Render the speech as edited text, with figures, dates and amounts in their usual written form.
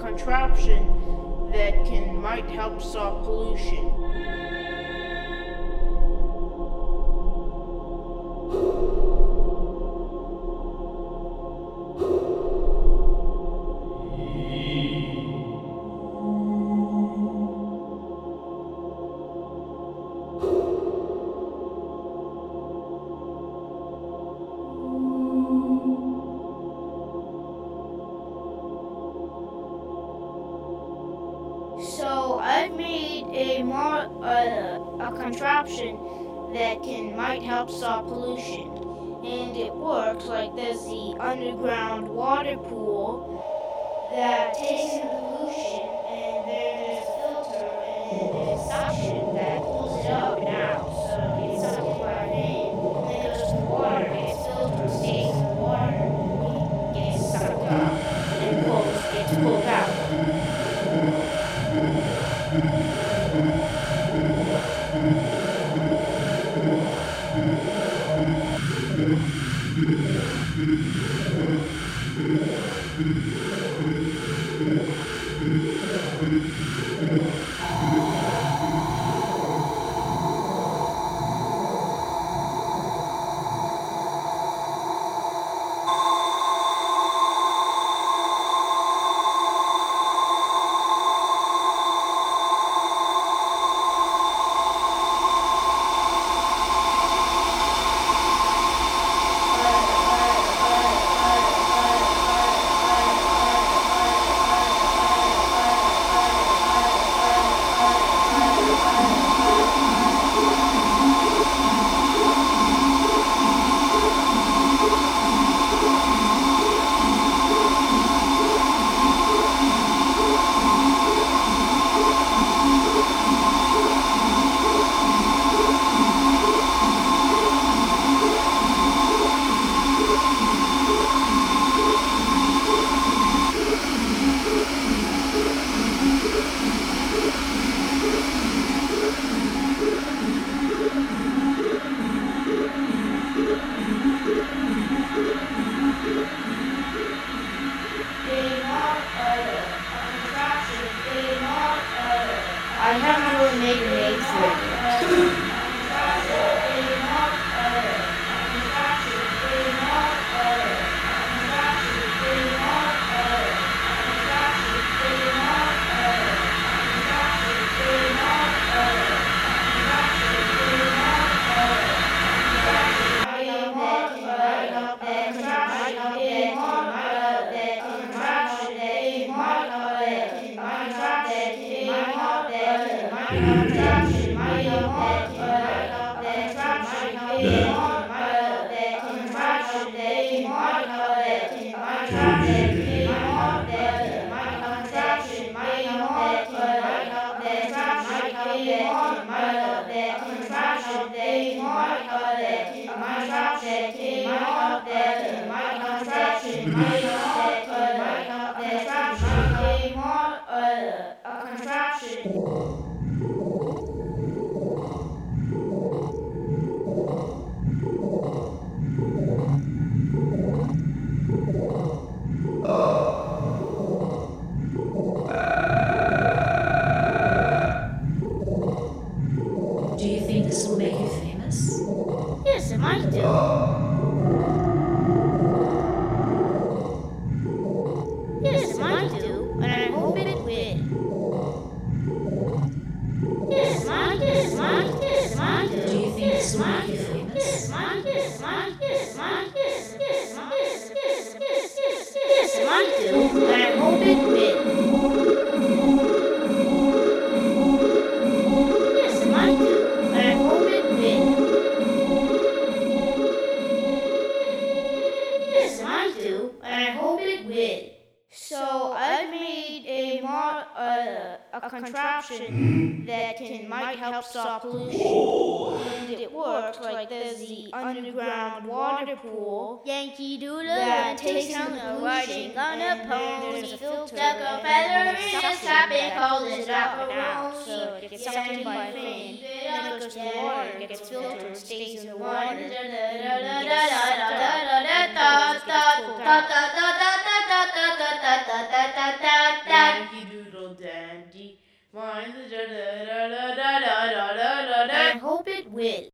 contraption that might help stop pollution. So I've made a contraption that might help stop pollution, and it works like there's the underground water pool that takes in the pollution, and then there's a filter and there's suction that pulls it up and out, so it's sucked by a vein, and then it goes to the water, gets filtered, stays in the water, gets sucked up, and gets pulled out. I haven't really made a name for it yet. Do you think this will make you famous? Yes, it might do. Yes, it might do, and I hope it will. Yes, it might, yes, it might, yes, it might do. Do you think this will make you famous? Yes, it might, yes, it might, yes, it might, yes, yes, it might, yes, yes, yes, yes, yes, it might do, and I hope it will. Yes, it might do, and I hope it will. Yes, it might do, and I hope it will. So I've made a contraption that might help stop pollution, and it works like there's the underground water pool Yankee Doodle that and takes takes in on the the pollution, riding on a and then pony. there's a filter, Stuck a and feather then in there's his suction cap and that called pulls it it up and macaroni. out, so it gets sucked in by a vein, and then it goes to the water, gets filtered, stays in the water, and gets sucked up, and then it gets pulled out. real dandy. Mine's a da da da da da da da da da. I hope it will.